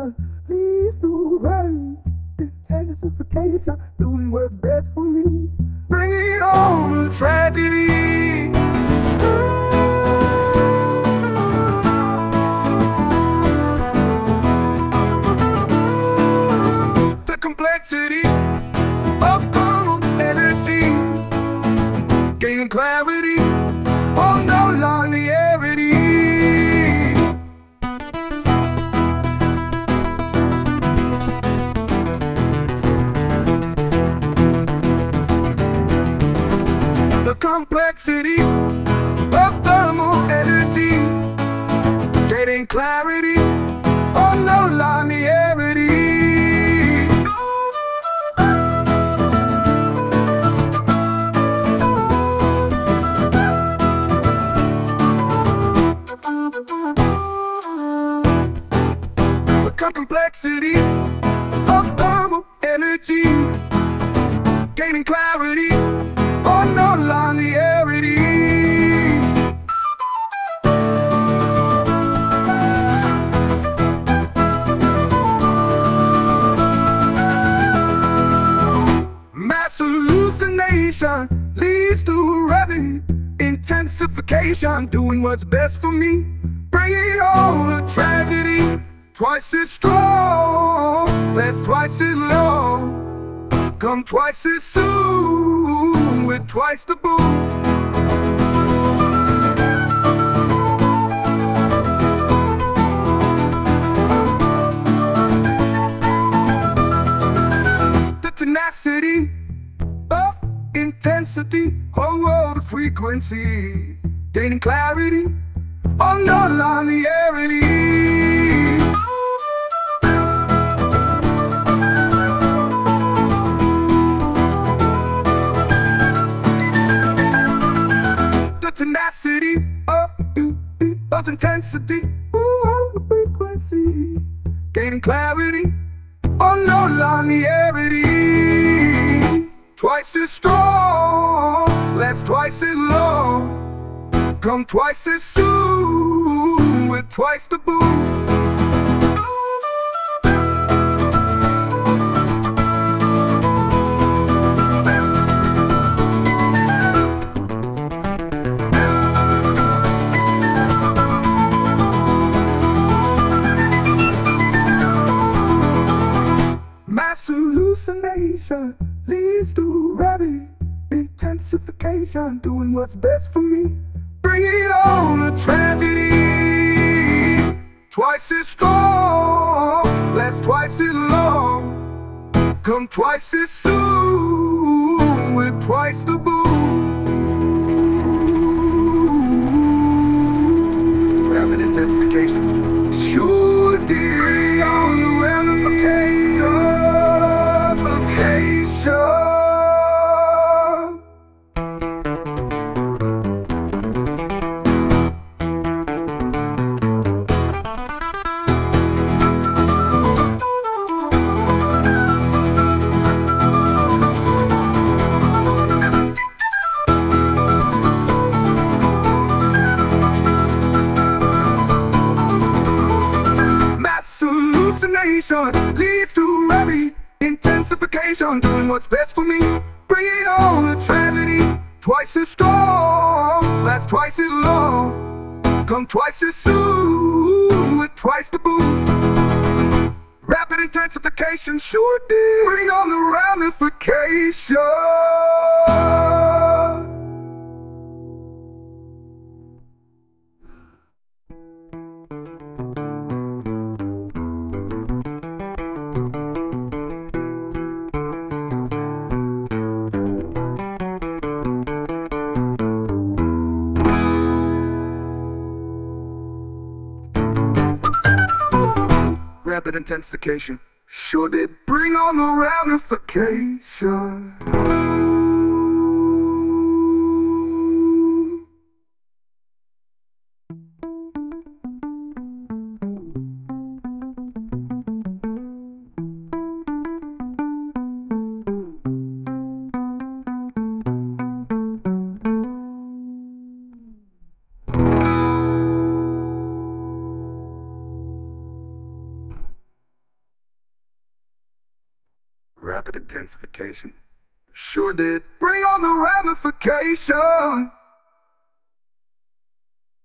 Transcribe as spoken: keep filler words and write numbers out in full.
intensification leads to rise. Intensification, doing what's best for me. Bring it on, tragedy. The complexity of calm energy, gaining clarity on no linearity. The complexity of thermal energy, gaining clarity on no linearity. The complexity of thermal energy, gaining clarity on no linearity. Mass hallucination leads to rapid intensification, doing what's best for me. Bring it on, a tragedy. Twice as strong, less twice as long. Come twice as soon, with twice the boom. The tenacity of intensity, oh, the frequency, gaining clarity on non-linearity. The tenacity of, of intensity, oh, the frequency, gaining clarity on non-linearity. Twice as strong, less twice as long. Come twice as soon, with twice the boom. Mass hallucination leads to rapid intensification, doing what's best for me. Bring it on, a tragedy. Twice as strong, less twice as long. Come twice as soon, with twice the boom. Rapid intensification, sure dear on the ramifications. Leads to rapid intensification, doing what's best for me. Bring it on, a tragedy. Twice as strong, last twice as long. Come twice as soon, with twice the boom. Rapid intensification sure did bring on the ramification. Rapid intensification sure did bring on the ramification. intensification. Sure did. Bring on the ramification.